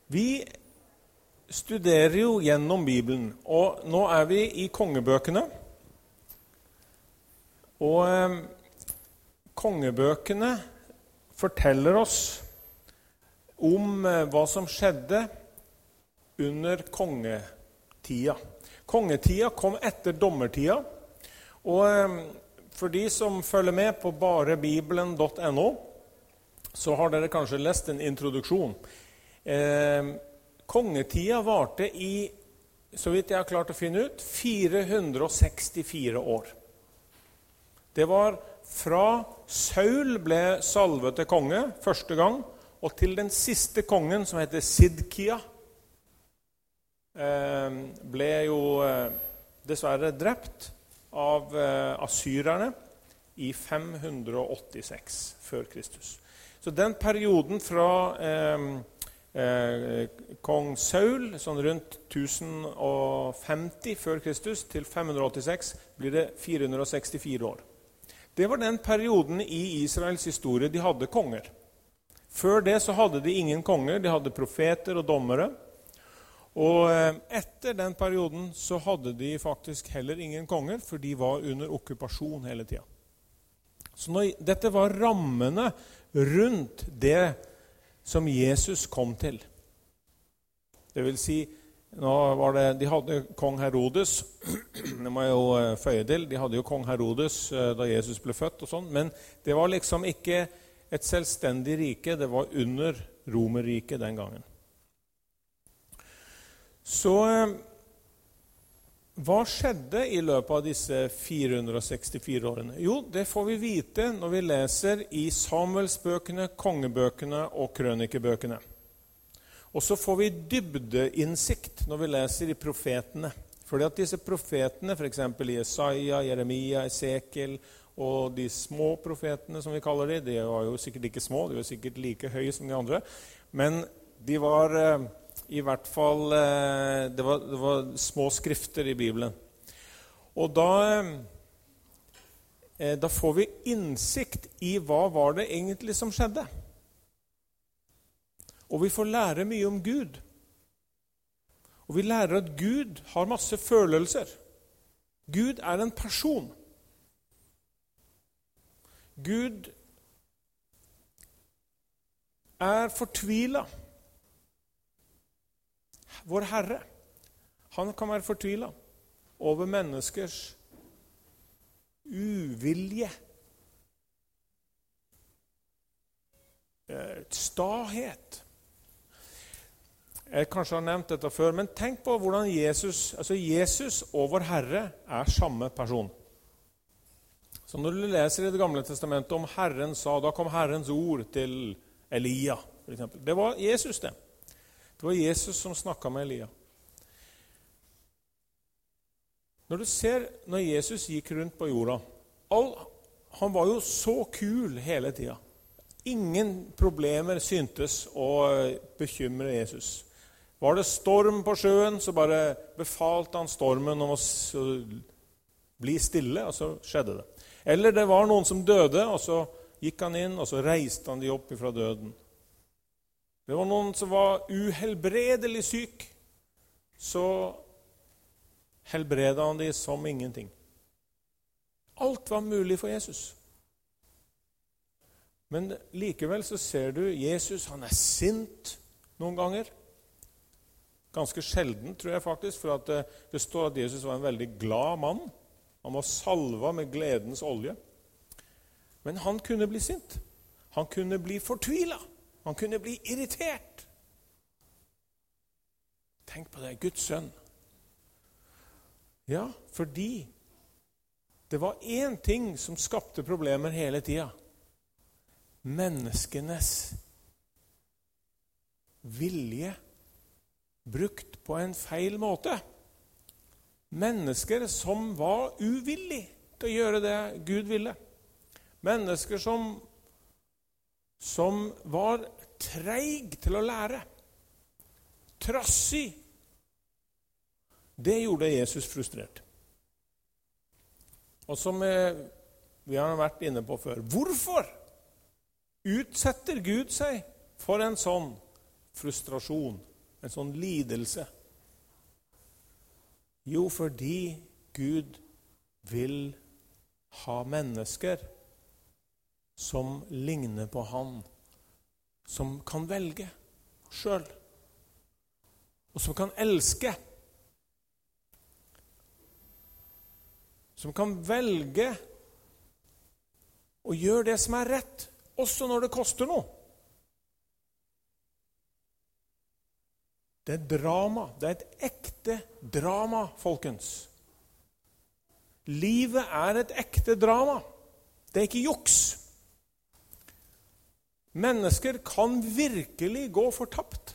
Vi studerer jo gjennom Bibelen, og nå er vi i kongebøkene. Og kongebøkene forteller oss om hva som skjedde under kongetida. Kongetida kom etter dommertida, og for de som følger med på barebibelen.no, så har dere kanskje lest en introduksjon. Kongetida varte i, så vidt jeg har klart å finne ut, 464 år. Det var fra Saul ble salvet til konge første gang, og til den siste kongen, som heter Sidkia, ble jo dessverre drept av assyrerne i 586 før Kristus. Så den perioden fra kong Saul, sånn rundt 1050 før Kristus, til 586, blir det 464 år. Det var den perioden i Israels historie de hadde konger. Før det så hadde de ingen konger, de hadde profeter og dommere. Og etter den perioden så hadde de faktisk heller ingen konger, for de var under okkupasjon hele tiden. Så dette var rammene rundt det som Jesus kom til. Det vil si, nå var det, de hadde kong Herodes, det må jeg jo føye til, de hadde jo kong Herodes da Jesus ble født og sånn, men det var liksom ikke et selvstendig rike, det var under Romerriket den gangen. Så hva skjedde i løpet av disse 464 årene? Jo, det får vi vite når vi leser i Samuelsbøkene, kongebøkene og krønikebøkene. Og så får vi dybdeinnsikt når vi leser i profetene. Fordi at disse profetene, for eksempel Jesaja, Jeremia, Esekiel og de små profetene som vi kaller de var jo sikkert ikke små, de var sikkert like høye som de andre, men de var i hvert fall, det var små skrifter i Bibelen. Og da får vi innsikt i hva var det egentlig som skjedde. Og vi får lære mye om Gud. Og vi lærer at Gud har masse følelser. Gud er en person. Gud er fortvilet. Vår Herre, han kan være fortvilet over menneskers uvilje, stahet. Jeg kanskje har nevnt dette før, men tenk på hvordan Jesus og vår Herre er samme person. Så når du leser i Det gamle testamentet om Herren sa, da kom Herrens ord til Elia, for eksempel. Det var Jesus det. Det var Jesus som snakket med Elia. Når du ser, når Jesus gikk rundt på jorda, han var jo så kul hele tiden. Ingen problemer syntes å bekymre Jesus. Var det storm på sjøen, så bare befalte han stormen om å bli stille, og så skjedde det. Eller det var noen som døde, og så gikk han inn, og så reiste han de opp fra døden. Det var noen som var uhelbredelig syk, så helbredet han de som ingenting. Alt var mulig for Jesus. Men likevel så ser du Jesus, han er sint noen ganger. Ganske sjelden, tror jeg faktisk, for at det står at Jesus var en veldig glad mann. Han var salva med gledens olje. Men han kunne bli sint. Han kunne bli fortvilet. Han kunne bli irritert. Tenk på det, Guds sønn. Ja, fordi det var en ting som skapte problemer hele tiden. Menneskenes vilje brukt på en feil måte. Mennesker som var uvillige til å gjøre det Gud ville. Mennesker som var treig til å lære. Trassig. Det gjorde Jesus frustrert. Og som vi har vært inne på før, hvorfor utsetter Gud seg for en sånn frustrasjon en sånn lidelse? Jo, fordi Gud vil ha mennesker som ligner på han, som kan velge selv, og som kan elske. Som kan velge å gjøre det som er rett, også når det koster noe. Det er drama. Det er et ekte drama, folkens. Livet er et ekte drama. Det er ikke juks. Mennesker kan virkelig gå fortapt.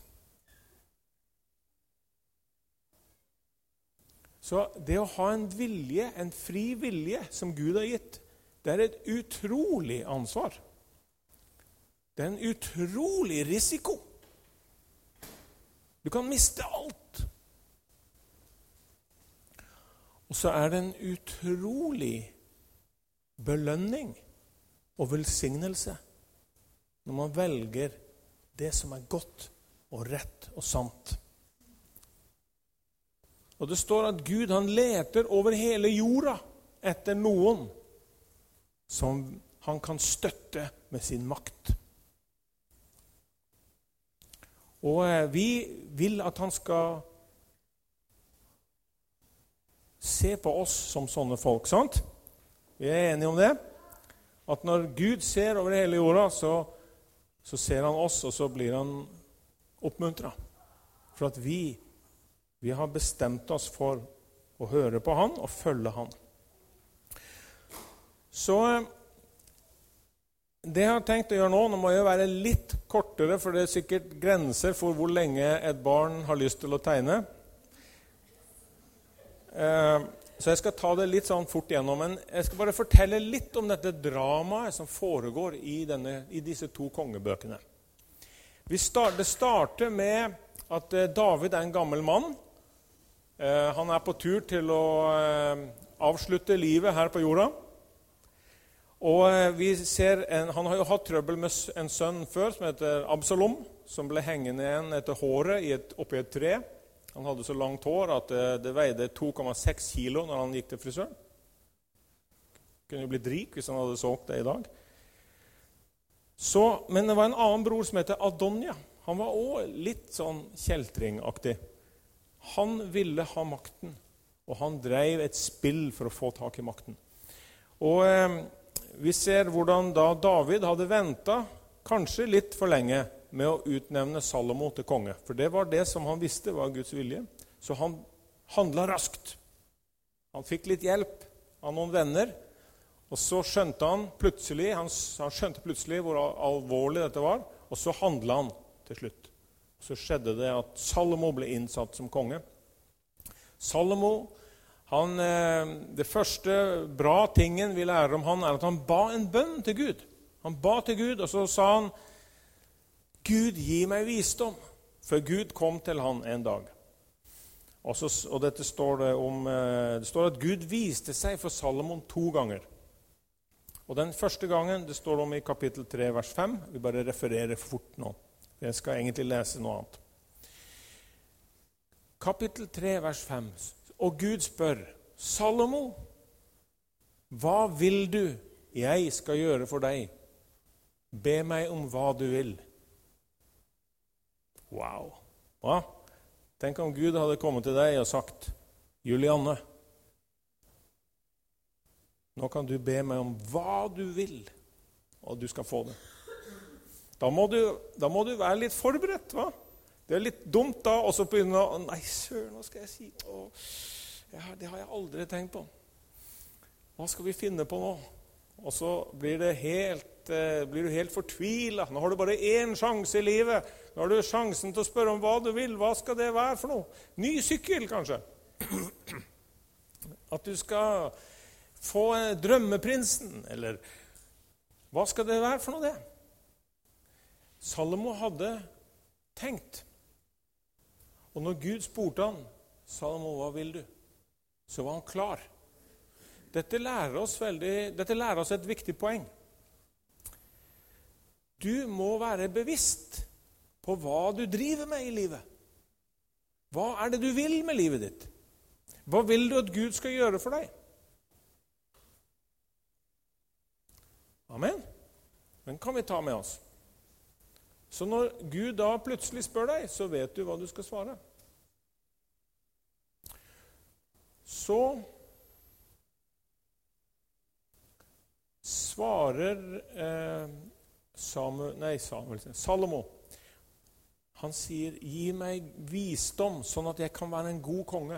Så det å ha en vilje, en fri vilje som Gud har gitt, det er et utrolig ansvar. Det er en utrolig risiko. Du kan miste alt. Og så er det en utrolig belønning og velsignelse når man velger det som er godt og rett og sant. Og det står at Gud, han leter over hele jorda etter noen som han kan støtte med sin makt. Og vi vil at han skal se på oss som sånne folk, sant? Vi er enige om det. At når Gud ser over hele jorda, så ser han oss, og så blir han oppmuntret. For at vi har bestemt oss for å høre på han og følge han. Så det jeg har tenkt å gjøre nå må jeg være litt kortere, for det er sikkert grenser for hvor lenge et barn har lyst til å tegne. Så jeg skal ta det litt sånn fort gjennom, men jeg skal bare fortelle litt om dette dramaet som foregår i disse to kongebøkene. Det starter med at David er en gammel mann. Han er på tur til å avslutte livet her på jorda. Og vi ser, han har jo hatt trøbbel med en sønn før som heter Absalom, som ble hengende igjen etter håret oppi et tre. Han hadde så langt hår at det veide 2,6 kilo når han gikk til frisøren. Kunne jo blitt rik hvis han hadde solgt det i dag. Men det var en annen bror som heter Adonia. Han var også litt sånn kjeltringaktig. Han ville ha makten, og han drev et spill for å få tak i makten. Og vi ser hvordan da David hadde ventet, kanskje litt for lenge, med å utnevne Salomo til konge. For det var det som han visste var Guds vilje. Så han handlet raskt. Han fikk litt hjelp av noen venner, og så skjønte han plutselig, hvor alvorlig dette var, og så handlet han til slutt. Så skjedde det at Salomo ble innsatt som konge. Salomo, det første bra tingen vi lærer om han, er at han ba en bønn til Gud. Han ba til Gud, og så sa han, Gud, gi meg visdom, for Gud kom til han en dag. Og dette står det om, det står at Gud viste seg for Salomon 2 ganger. Og den første gangen, det står om i kapittel 3, vers 5, vi bare refererer fort nå. Jeg skal egentlig lese noe annet. Kapittel 3, vers 5, og Gud spør, Salomo, hva vil du jeg skal gjøre for deg? Be meg om hva du vil. Wow. Ja. Tenk om Gud hadde kommet til deg og sagt, Julianne, nå kan du be meg om hva du vil, og du skal få det. Da må du være litt forberedt, va? Det er litt dumt da, og så begynne å, nei, søren, hva skal jeg si? Det har jeg aldri tenkt på. Hva skal vi finne på nå? Og så blir du helt fortvilet. Nå har du bare én sjanse i livet. Nå har du sjansen til å spørre om hva du vil. Hva skal det være for noe? Ny sykkel, kanskje. At du skal få drømmeprinsen, eller hva skal det være for noe det? Salomo hadde tenkt. Og når Gud spurte han, Salomo, hva vil du? Så var han klar. Dette lærer oss et viktig poeng. Du må være bevisst på hva du driver med i livet. Hva er det du vil med livet ditt? Hva vil du at Gud skal gjøre for deg? Amen. Den kan vi ta med oss. Så når Gud da plutselig spør deg, så vet du hva du skal svare. Så svarer Salomo. Han sier, gi meg visdom, sånn at jeg kan være en god konge.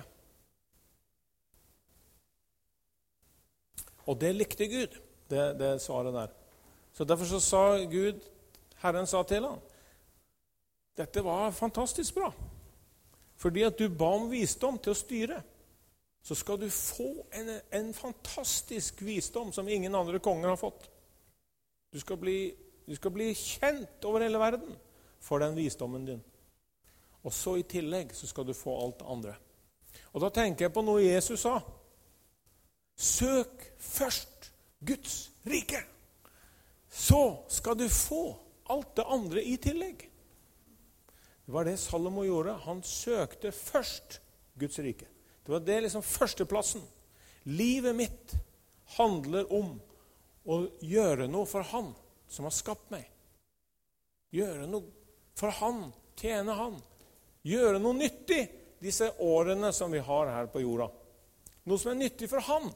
Og det likte Gud, det svaret der. Så derfor så sa Gud, Herren sa til ham, dette var fantastisk bra. Fordi at du ba om visdom til å styre, så skal du få en fantastisk visdom som ingen andre konger har fått. Du skal bli kjent over hele verden for den visdommen din. Og så i tillegg så skal du få alt det andre. Og da tenker jeg på noe Jesus sa. Søk først Guds rike. Så skal du få alt det andre i tillegg. Det var det Salomo gjorde. Han søkte først Guds rike. Det var det liksom førsteplassen. Livet mitt handler om å gjøre noe for Han som har skapt meg. Gjøre noe for Han, tjene Han. Gjøre noe nyttig disse årene som vi har her på jorda. Noe som er nyttig for Han.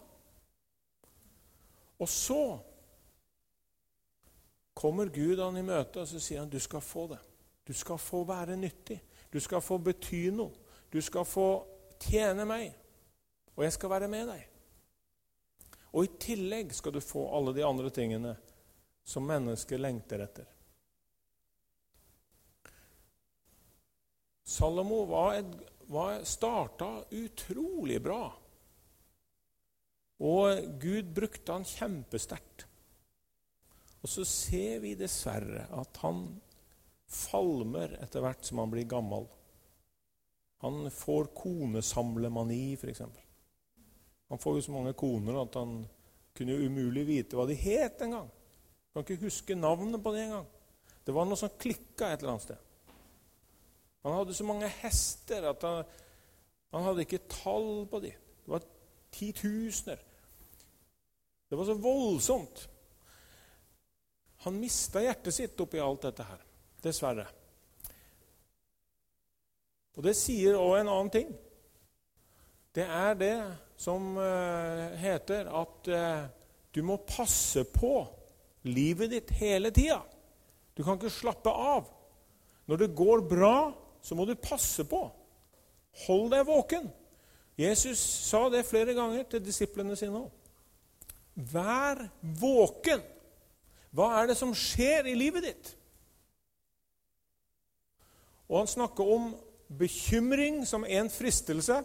Og så kommer Gud han i møte, og så sier han, du skal få det. Du skal få være nyttig. Du skal få bety noe. Du skal få tjene meg. Og jeg skal være med deg. Og i tillegg skal du få alle de andre tingene som mennesker lengter etter. Salomo startet utrolig bra. Og Gud brukte han kjempesterkt. Og så ser vi dessverre at han falmer etter hvert som han blir gammel. Han får konesamlemani, for eksempel. Han får jo så mange koner at han kunne jo umulig vite hva de het en gang. Han kan ikke huske navnet på det en gang. Det var noe som klikket et eller annet sted. Han hadde så mange hester at han hadde ikke tall på de. Det var 10 000. Det var så voldsomt. Han mistet hjertet sitt oppi alt dette her, dessverre. Og det sier også en annen ting. Det er det som heter at du må passe på livet ditt hele tiden. Du kan ikke slappe av. Når det går bra, så må du passe på. Hold deg våken. Jesus sa det flere ganger til disiplene sine også. Vær våken. Hva er det som skjer i livet ditt? Og han snakker om bekymring som en fristelse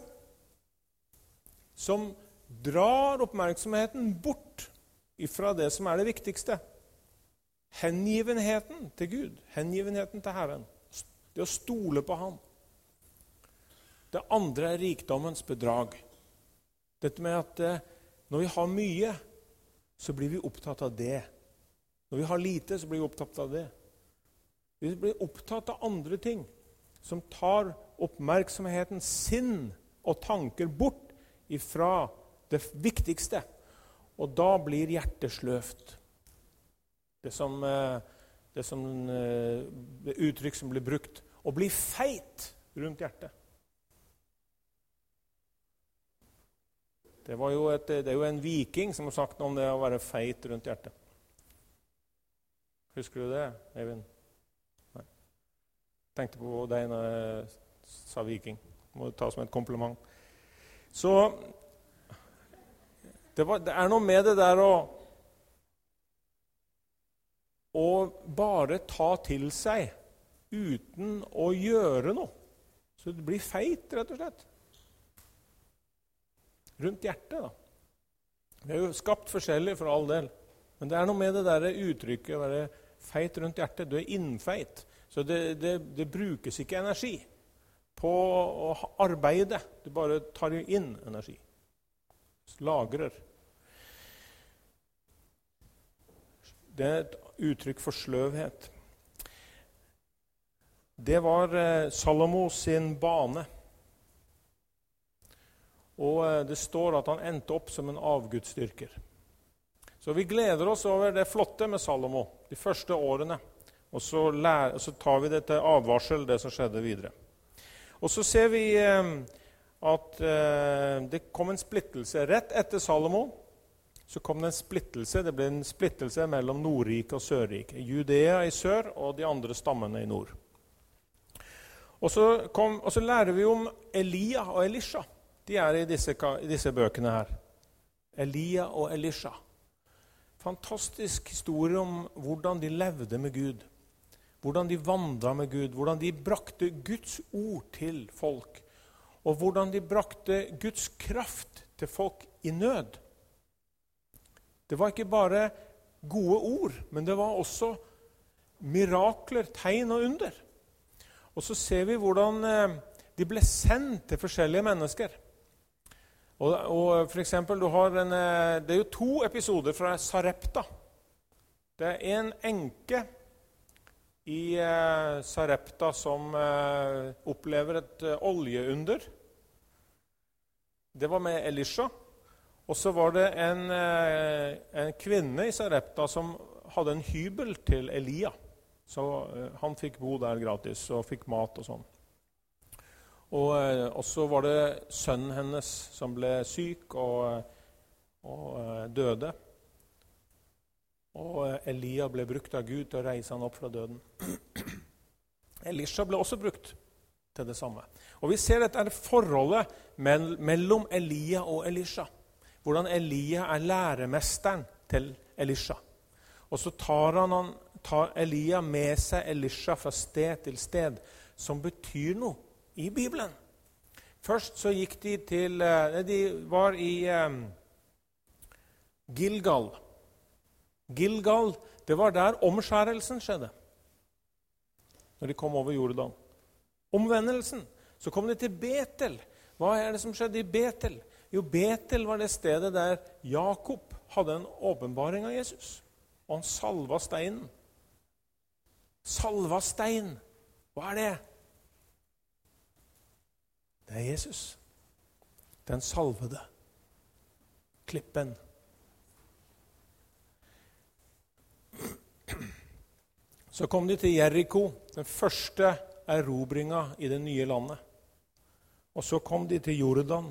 som drar oppmerksomheten bort ifra det som er det viktigste. Hengivenheten til Gud, hengivenheten til Herren. Det å stole på Han. Det andre er rikdommens bedrag. Dette med at når vi har mye, så blir vi opptatt av det. Når vi har lite, så blir vi opptatt av det. Vi blir opptatt av andre ting som tar oppmerksomheten, sinn og tanker bort ifra det viktigste. Og da blir hjertet sløvt. Det uttrykk som blir brukt. Å bli feit rundt hjertet. Det er jo en viking som har sagt noe om det å være feit rundt hjertet. Husker du det, Eivind? Nei. Tenkte på deg når jeg sa viking. Må ta som et kompliment. Så det er noe med det der å bare ta til seg uten å gjøre noe. Så det blir feit, rett og slett. Rundt hjertet, da. Det er jo skapt forskjellig for all del. Men det er noe med det der uttrykket å være feit rundt hjertet. Du er innfeit. Så det brukes ikke energi på å arbeide. Du bare tar inn energi. Lagrer. Det er et uttrykk for sløvhet. Det var Salomo sin bane. Og det står at han endte opp som en avgudsdyrker. Så vi gleder oss over det flotte med Salomo, de første årene. Og så tar vi det til advarsel, det som skjedde videre. Og så ser vi at det kom en splittelse. Rett etter Salomo så kom det en splittelse. Det ble en splittelse mellom Nordrike og Sørrike. Judea i sør og de andre stammene i nord. Og så lærer vi om Elia og Elisha. De er i disse bøkene her. Elia og Elisha. Fantastisk historie om hvordan de levde med Gud. Hvordan de vandret med Gud. Hvordan de brakte Guds ord til folk. Og hvordan de brakte Guds kraft til folk i nød. Det var ikke bare gode ord, men det var også mirakler, tegn og under. Og så ser vi hvordan de ble sendt til forskjellige mennesker. Og for eksempel, det er jo 2 episoder fra Sarepta. Det er en enke i Sarepta som opplever et oljeunder. Det var med Elisha. Og så var det en kvinne i Sarepta som hadde en hybel til Elia. Så han fikk bo der gratis og fikk mat og sånn. Og så var det sønnen hennes som ble syk og døde. Og Elia ble brukt av Gud til å reise han opp fra døden. Elisha ble også brukt til det samme. Og vi ser dette forholdet mellom Elia og Elisha. Hvordan Elia er læremesteren til Elisha. Og så tar Elia med seg Elisha fra sted til sted, som betyr noe i Bibelen. Først så gikk de var i Gilgal. Gilgal, det var der omskjærelsen skjedde, når de kom over Jordan. Omvendelsen. Så kom de til Betel. Hva er det som skjedde i Betel? Jo, Betel var det stedet der Jakob hadde en åpenbaring av Jesus. Og han salva steinen. Salva stein. Hva er det? Det er Jesus. Den salvede. Klippen. Så kom de til Jericho, den første erobringa i det nye landet. Og så kom de til Jordan,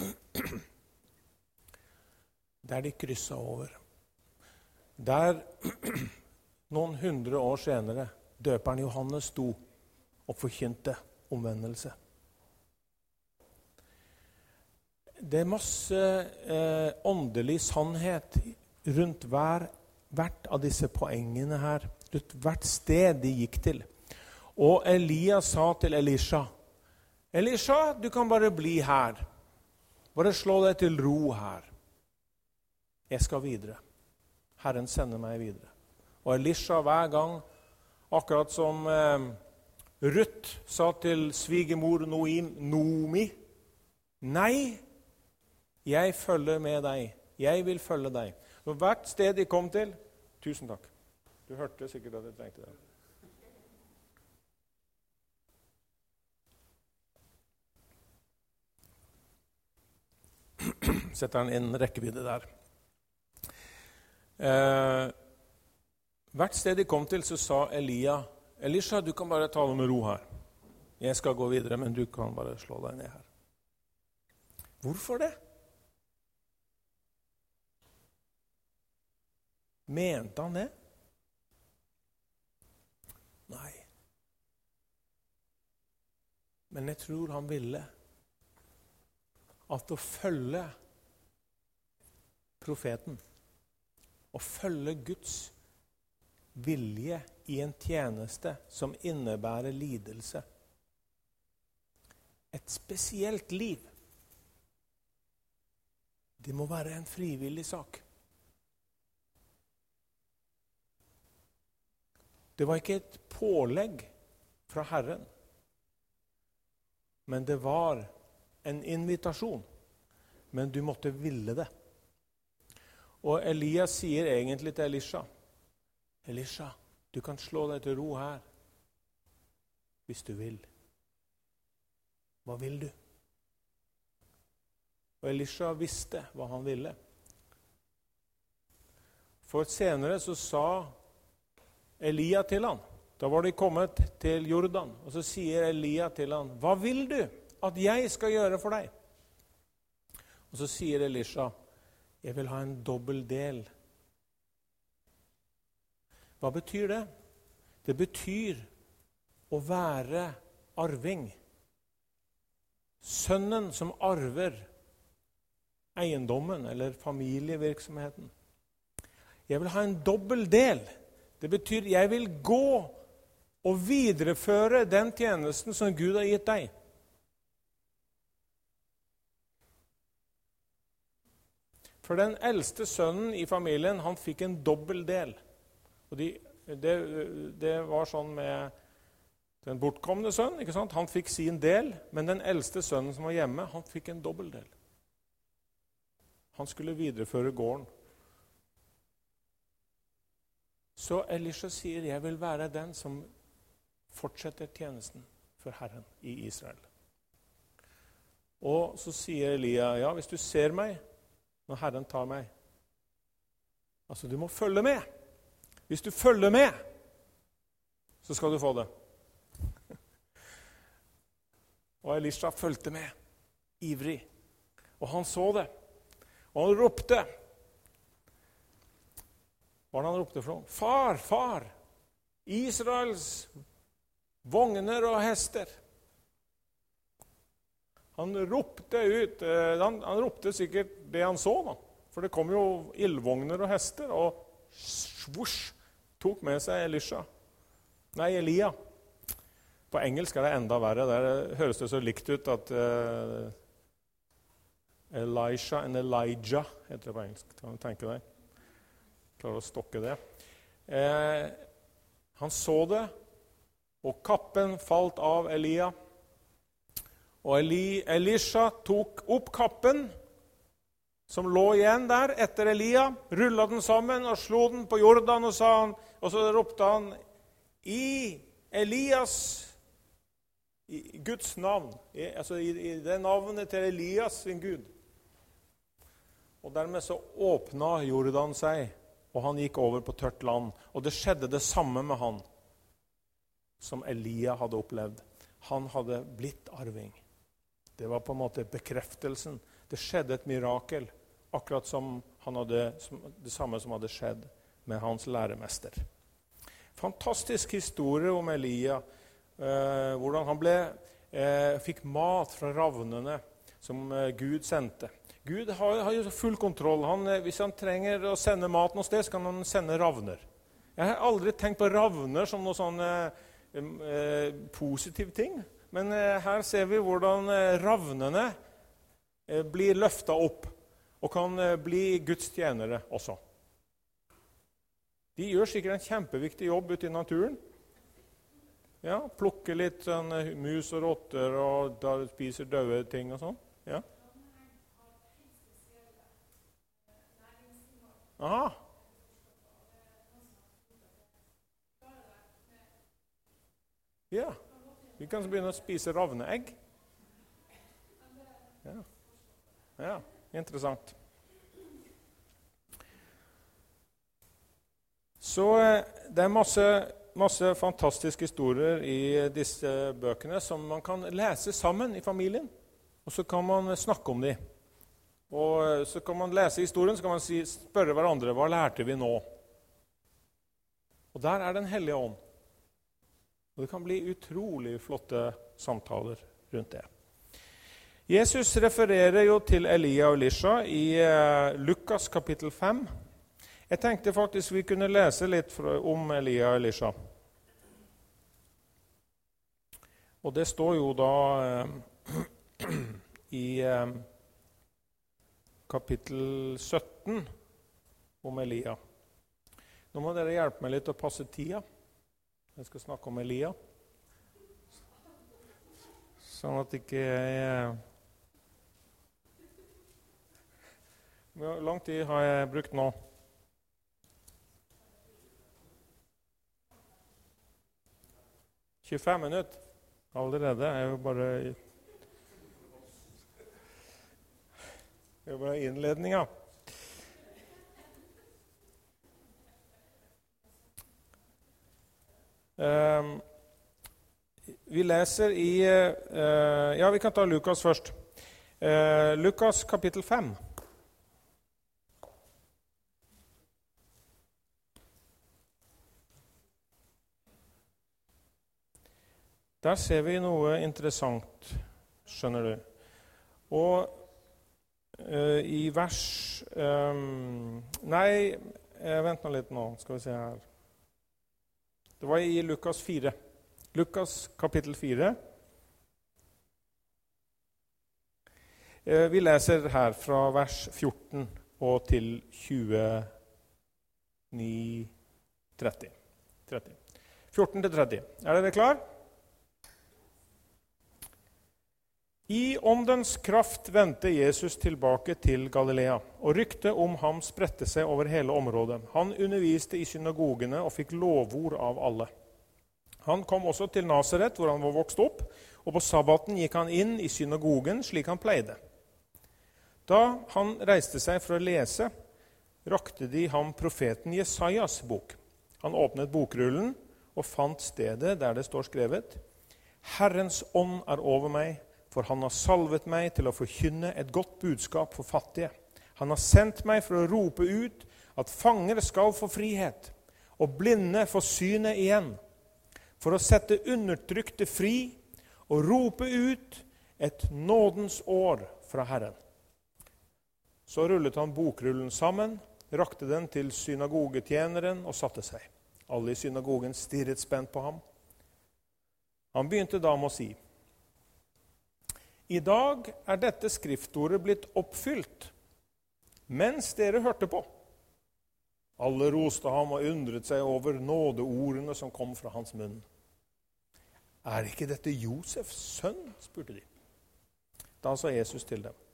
der de krysset over. Der, noen 100 år senere, døperen Johannes sto og forkynte omvendelse. Det er masse åndelig sannhet rundt hvert av disse poengene her, rundt hvert sted de gikk til. Og Elia sa til Elisha, Elisha, du kan bare bli her. Bare slå deg til ro her. Jeg skal videre. Herren sender meg videre. Og Elisha hver gang, akkurat som Ruth sa til svigermor Noomi, nei, jeg følger med deg. Jeg vil følge deg. Og hvert sted de kom til, tusen takk. Du hørte sikkert at jeg trengte det. Setter han inn rekkevidde der. Hvert sted de kom til, så sa Elisha, du kan bare ta det med ro her. Jeg skal gå videre, men du kan bare slå deg ned her. Hvorfor det? Mente han det? Nei. Men jeg tror han ville at å følge profeten, å følge Guds vilje i en tjeneste som innebærer lidelse, et spesielt liv, det må være en frivillig sak. Det var ikke et pålegg fra Herren, men det var en invitasjon, men du måtte ville det. Og Elias sier egentlig til Elisha, Elisha, du kan slå deg til ro her, hvis du vil. Hva vil du? Og Elisha visste hva han ville. For senere så sa Elia til han, da var de kommet til Jordan, og så sier Elia til han, hva vil du at jeg skal gjøre for deg? Og så sier Elisha, jeg vil ha en dobbel del. Hva betyr det? Det betyr å være arving. Sønnen som arver eiendommen eller familievirksomheten. Jeg vil ha en dobbel del. Det betyr jeg vil gå og videreføre den tjenesten som Gud har gitt deg. For den eldste sønnen i familien, han fikk en dobbel del. Og det var sånn med den bortkomne sønnen, ikke sant? Han fikk sin del, men den eldste sønnen som var hjemme, han fikk en dobbel del. Han skulle videreføre gården. Så Elisha sier, jeg vil være den som fortsetter tjenesten for Herren i Israel. Og så sier Elia, ja, hvis du ser meg, når Herren tar meg, altså du må følge med. Hvis du følger med, så skal du få det. Og Elisha fulgte med, ivrig. Og han så det. Og han ropte. Hva var det han ropte for noe? Far, far, Israels vogner og hester. Han ropte ut, han ropte sikkert det han så da. For det kom jo ildvogner og hester, og svosj, tok med seg Elia. På engelsk er det enda verre. Der høres det så likt ut at Elisha and Elijah heter det på engelsk. Kan du tenke deg? Klarer å stokke det. Han så det, og kappen falt av Elia. Og Elisha tok opp kappen, som lå igjen der etter Elia, rullet den sammen og slo den på Jordan, og så ropte han, i Elias, i Guds navn, altså i det navnet til Elias, sin Gud. Og dermed så åpnet Jordan seg, og han gikk over på tørt land. Og det skjedde det samme med han, som Elia hadde opplevd. Han hadde blitt arving. Det var på en måte bekreftelsen. Det skjedde et mirakel, akkurat som det samme som hadde skjedd med hans læremester. Fantastisk historie om Elia, hvordan han fikk mat fra ravnene som Gud sendte. Gud har jo full kontroll. Hvis han trenger å sende mat noe sted, så kan han sende ravner. Jeg har aldri tenkt på ravner som noe sånn positiv ting. Men her ser vi hvordan ravnene blir løftet opp og kan bli Guds tjenere også. De gjør sikkert en kjempeviktig jobb ute i naturen. Ja, plukker litt sånn mus og rotter og da spiser døde ting og sånn. Ja. Aha. Ja, vi kan begynne å spise ravneegg. Ja, interessant. Så det er masse fantastiske historier i disse bøkene som man kan lese sammen i familien, og så kan man snakke om dem. Og så kan man lese historien, så kan man spørre hverandre, hva lærte vi nå? Og der er Den hellige ånd. Og det kan bli utrolig flotte samtaler rundt det. Jesus refererer jo til Elia og Elisha i Lukas kapittel 5. Jeg tenkte faktisk vi kunne lese litt om Elia og Elisha. Og det står jo da i kapittel 17 om Elia. Nå må dere hjelpe meg litt å passe tida. Jeg skal snakke om Elia. Sånn at ikke jeg... Hvor lang tid har jeg brukt nå? – 25 minutter. Allerede er jo bare... Det var innledninga. Vi leser i ja, vi kan ta Lukas først. Lukas kapittel 5. Der ser vi noe interessant, skjønner du. Og i vers nei, vent nå litt nå, skal vi se her. Det var i Lukas 4. Lukas kapittel 4. Vi leser her fra vers 14 og til 30. 14 til 30. Er dere klar? I åndens kraft vendte Jesus tilbake til Galilea, og ryktet om ham spredte seg over hele området. Han underviste i synagogene og fikk lovord av alle. Han kom også til Nazaret, hvor han var vokst opp, og på sabbaten gikk han inn i synagogen slik han pleide. Da han reiste seg for å lese, rakte de ham profeten Jesajas bok. Han åpnet bokrullen og fant stedet der det står skrevet: Herrens ånd er over meg, for han har salvet meg til å forkynne et godt budskap for fattige. Han har sendt meg for å rope ut at fanger skal få frihet, og blinde få synet igjen, for å sette undertrykte fri og rope ut et nådens år fra Herren. Så rullet han bokrullen sammen, rakte den til synagogetjeneren og satte seg. Alle i synagogen stirret spent på ham. Han begynte da med å si: I dag er dette skriftordet blitt oppfylt, mens dere hørte på. Alle roste ham og undret seg over nådeordene som kom fra hans munn. Er ikke dette Josefs sønn? Spurte de. Da sa Jesus til dem: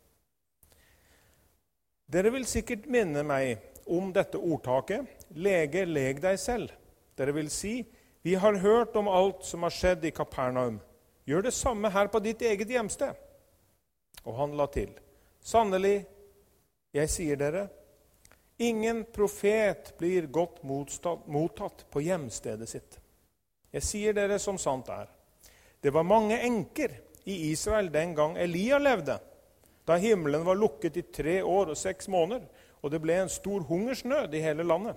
Dere vil sikkert minne meg om dette ordtaket: Lege, leg deg selv. Dere vil si: Vi har hørt om alt som har skjedd i Kapernaum. Gjør det samme her på ditt eget hjemsted. Og han la til: Sannelig, jeg sier dere, ingen profet blir godt mottatt på hjemstedet sitt. Jeg sier dere som sant er. Det var mange enker i Israel den gang Elia levde, da himmelen var lukket i 3 år og 6 måneder, og det ble en stor hungersnød i hele landet.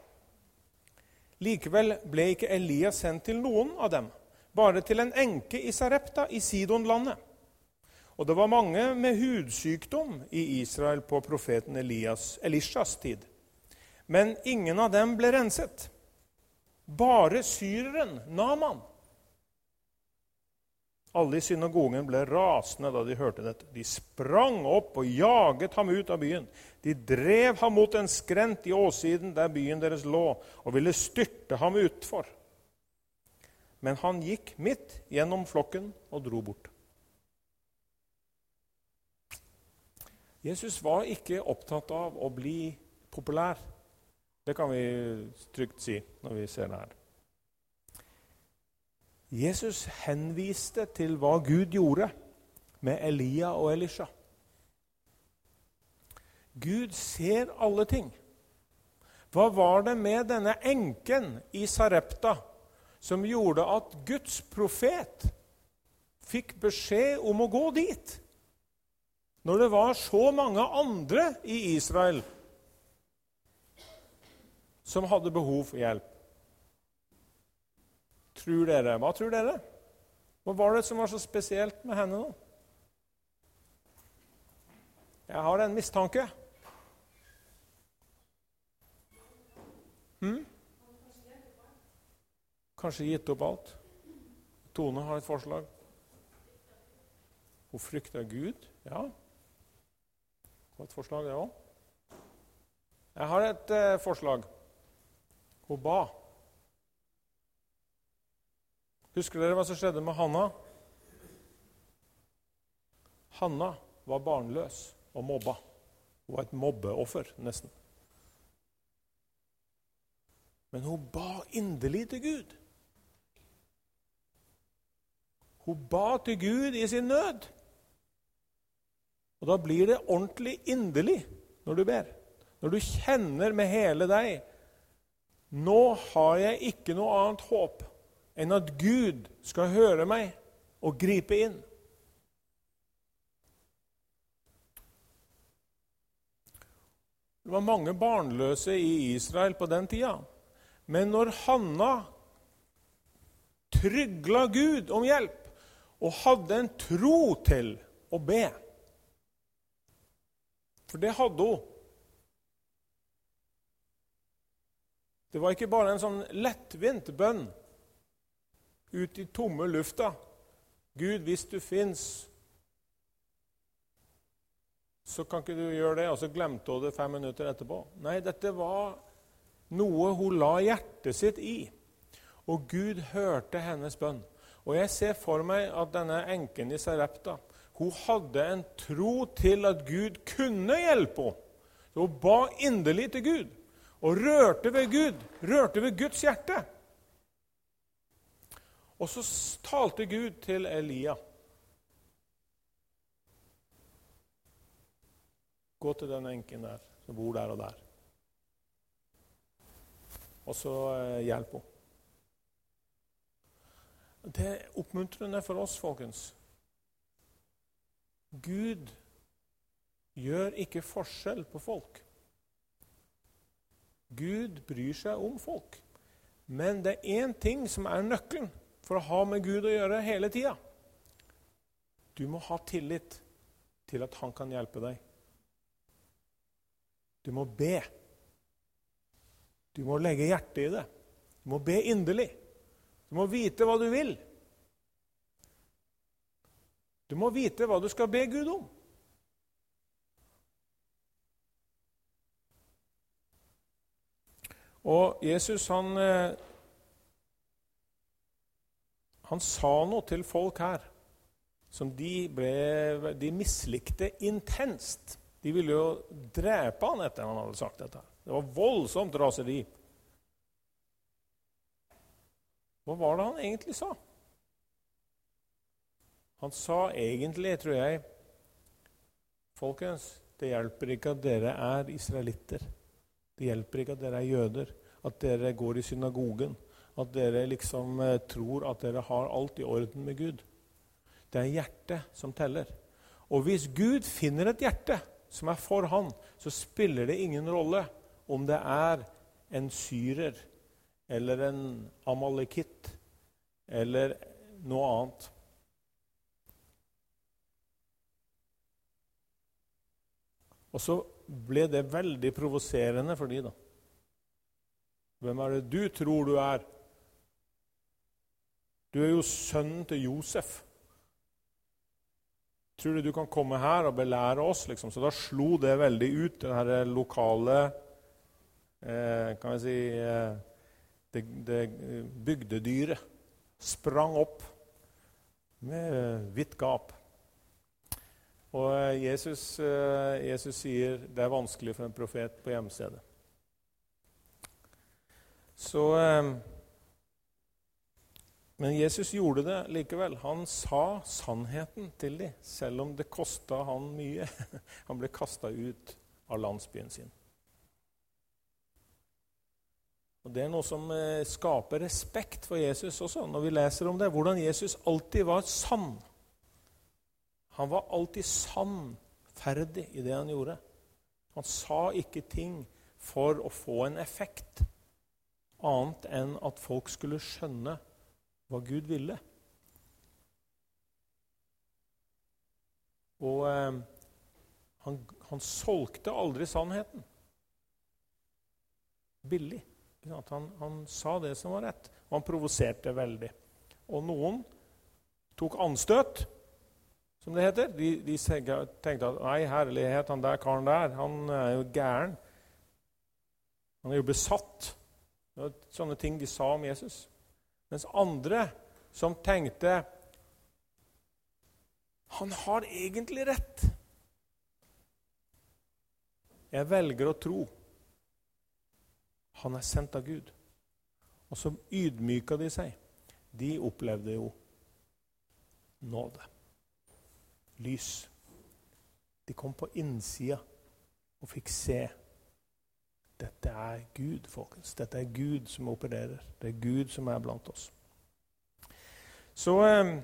Likevel ble ikke Elia sendt til noen av dem, bare til en enke i Sarepta i Sidonlandet. Og det var mange med hudsykdom i Israel på profeten Elishas tid. Men ingen av dem ble renset. Bare syreren Naaman. Alle i synagogen ble rasende da de hørte dette. De sprang opp og jaget ham ut av byen. De drev ham mot en skrent i åssiden der byen deres lå, og ville styrte ham utfor. Men han gikk midt gjennom flokken og dro bort. Jesus var ikke opptatt av å bli populær. Det kan vi trygt si når vi ser det her. Jesus henviste til hva Gud gjorde med Elia og Elisha. Gud ser alle ting. Hva var det med denne enken i Sarepta som gjorde at Guds profet fikk beskjed om å gå dit, når det var så mange andre i Israel som hadde behov for hjelp? Tror dere? Hva tror dere? Hva var det som var så spesielt med henne nå? Jeg har en mistanke. Kanskje gitt opp alt. Tone har et forslag. Hun frykter Gud. Ja. Det var et forslag, det også. Jeg har et forslag. Hun ba. Husker dere hva som skjedde med Hanna? Hanna var barnløs og mobba. Hun var et mobbeoffer, nesten. Men hun ba inderlig til Gud. Hun ba til Gud i sin nød. Og da blir det ordentlig inderlig når du ber. Når du kjenner med hele deg, nå har jeg ikke noe annet håp enn at Gud skal høre meg og gripe inn. Det var mange barnløse i Israel på den tida. Men når Hanna trygla Gud om hjelp og hadde en tro til å be, for det hadde hun. Det var ikke bare en sånn lettvint bønn ut i tomme lufta. Gud, hvis du finnes, så kan ikke du gjøre det, og så glemte hun det 5 minutter etterpå. Nei, dette var noe hun la hjertet sitt i, og Gud hørte hennes bønn. Og jeg ser for meg at denne enken i Sarepta, hun hadde en tro til at Gud kunne hjelpe henne. Så hun ba inderlig til Gud, og rørte ved Gud, rørte ved Guds hjerte. Og så talte Gud til Elia. Gå til den enken der, som bor der og der. Og så hjelp henne. Det er oppmuntrende for oss, folkens. Gud gjør ikke forskjell på folk. Gud bryr seg om folk. Men det er en ting som er nøkkelen for å ha med Gud å gjøre hele tida. Du må ha tillit til at han kan hjelpe deg. Du må be. Du må legge hjertet i det. Du må be inderlig. Du må vite hva du vil. Du må vite hva du skal be Gud om. Og Jesus, han sa noe til folk her, som de mislikte intenst. De ville jo drepe han etter han hadde sagt dette. Det var voldsomt raseri. Hva var det han egentlig sa? Han sa egentlig, tror jeg, folkens, det hjelper ikke at dere er israelitter. Det hjelper ikke at dere er jøder, at dere går i synagogen, at dere liksom tror at dere har alt i orden med Gud. Det er hjertet som teller. Og hvis Gud finner et hjerte som er for han, så spiller det ingen rolle om det er en syrer, eller en amalekitt, eller noe annet. Og så ble det veldig provoserende for de da. Hvem er det du tror du er? Du er jo sønnen til Josef. Tror du kan komme her og belære oss? Liksom? Så da slo det veldig ut, det her lokale, kan jeg si, det bygdedyret sprang opp med hvitt gap. Og Jesus sier det er vanskelig for en profet på hjemstedet. Men Jesus gjorde det likevel. Han sa sannheten til dem, selv om det kostet han mye. Han ble kastet ut av landsbyen sin. Og det er noe som skaper respekt for Jesus også, når vi leser om det. Hvordan Jesus alltid var sann. Han var alltid sannferdig i det han gjorde. Han sa ikke ting for å få en effekt, annet enn at folk skulle skjønne hva Gud ville. Og han solgte aldri sannheten. Billig. Han sa det som var rett, og han provoserte veldig. Og noen tok anstøt, som det heter. De tenkte at nei, herlighet, han der karen der, han er jo gæren. Han er jo besatt. Det var sånne ting de sa om Jesus. Mens andre som tenkte han har egentlig rett. Jeg velger å tro. Han er sendt av Gud. Og så ydmyka de seg. De opplevde jo nåde. Lys. De kom på innsida og fikk se. Dette er Gud, folkens. Dette er Gud som opererer. Det er Gud som er blant oss. Så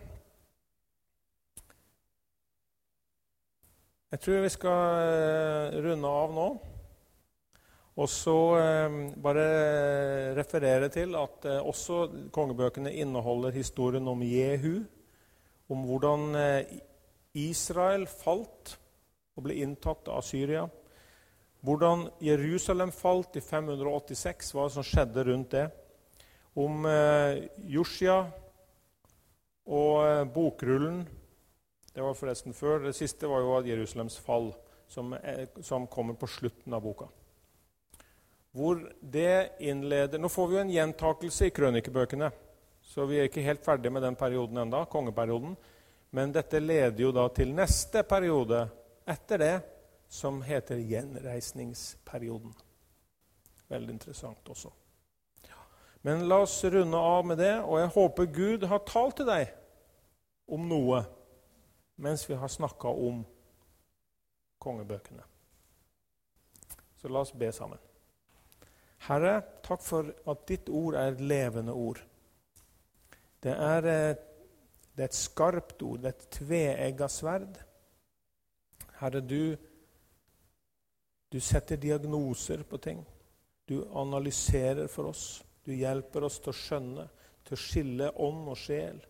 jeg tror vi skal runde av nå. Og så bare referere til at også kongebøkene inneholder historien om Jehu, om hvordan Israel falt og ble inntatt av Syria, hvordan Jerusalem falt i 586, hva som skjedde rundt det, om Josia og bokrullen, det var forresten før, det siste var jo Jerusalems fall, som kommer på slutten av boka. Hvor det innleder, nå får vi jo en gjentakelse i krønikebøkene, så vi er ikke helt ferdige med den perioden enda, kongeperioden, men dette leder jo da til neste periode etter det, som heter gjenreisningsperioden. Veldig interessant også. Men la oss runde av med det, og jeg håper Gud har talt til deg om noe, mens vi har snakket om kongebøkene. Så la oss be sammen. Herre, takk for at ditt ord er et levende ord. Det er et skarpt ord, det er et tveegget sverd. Herre, du setter diagnoser på ting. Du analyserer for oss. Du hjelper oss til å skjønne, til å skille ånd og sjel.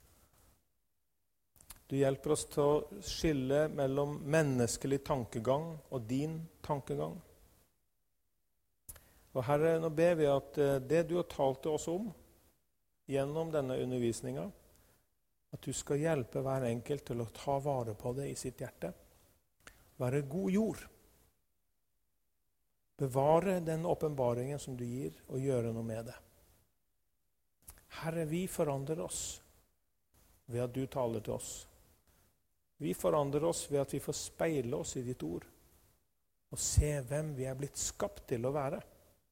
Du hjelper oss til å skille mellom menneskelig tankegang og din tankegang. Og Herre, nå ber vi at det du har talt til oss om gjennom denne undervisningen, at du skal hjelpe hver enkelt til å ta vare på det i sitt hjerte. Være god jord. Bevare den åpenbaringen som du gir, og gjøre noe med det. Herre, vi forandrer oss ved at du taler til oss. Vi forandrer oss ved at vi får speile oss i ditt ord, og se hvem vi er blitt skapt til å være.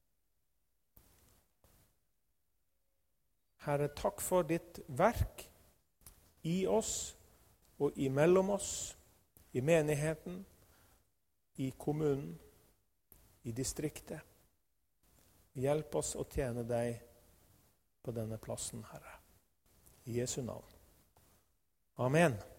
Herre, takk for ditt verk i oss og imellom oss, i menigheten, i kommunen, i distriktet. Hjelp oss å tjene deg på denne plassen, Herre. I Jesu navn. Amen.